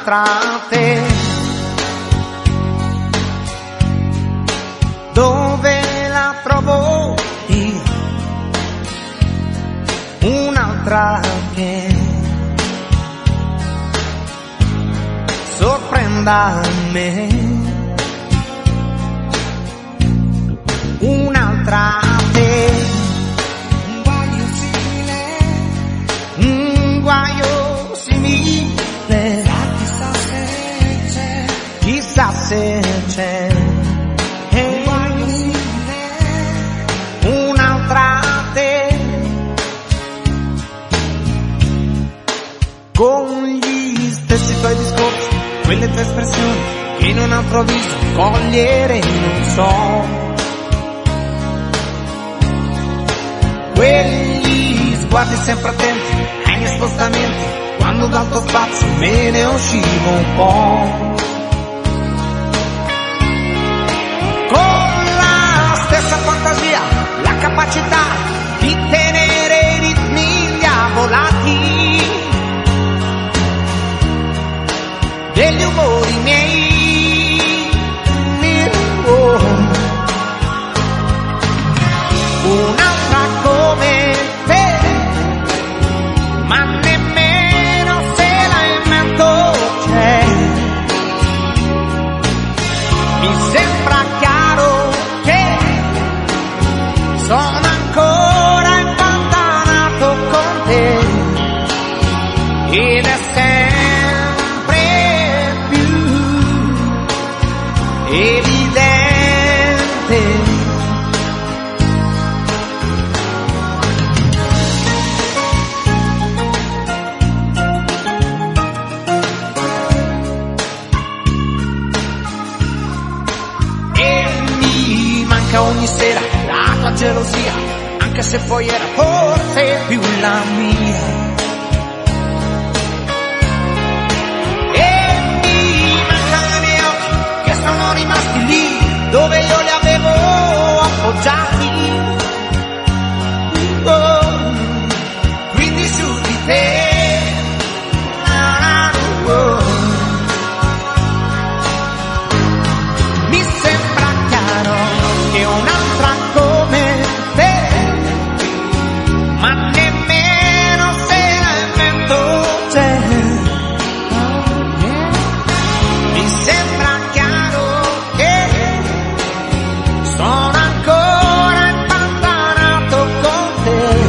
un'altra te. Dove la trovo io? Un'altra che sorprenda me. Un'altra te. Un guaio simile. Chissà se c'è. Un'altra te. Con gli stessi tuoi discorsi, quelle tue espressioni che in un altro viso cogliere non so. Quegli sguardi sempre attenti ai miei spostamenti, quando dal tuo spazio me ne uscivo un po'. Con la stessa fantasia, la capacità di tenere i ritmi diavolati degli umori miei. Un'altra come te, ma nemmeno se la invento c'è. Mi sembra chiaro che sono ancora impantanato con te, ed è sempre più evidente. Ogni sera la tua gelosia, anche se poi era forse più la mia. E mi mancano i miei occhi che sono rimasti lì dove io li avevo appoggiati. Oh, quindi su di te. Mi sembra chiaro che un'altra come te, ma nemmeno se la invento c'è. Mi sembra chiaro che sono ancora impantanato con te.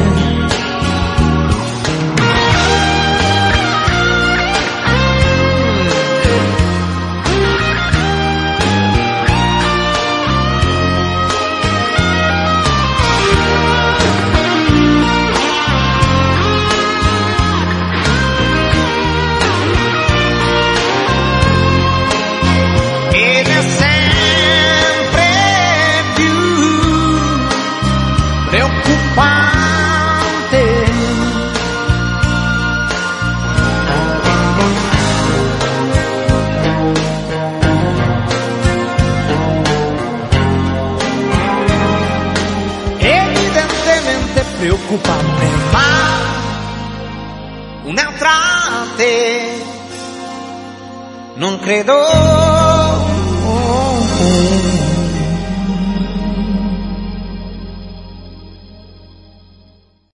Preoccupante, ma un'altra te non credo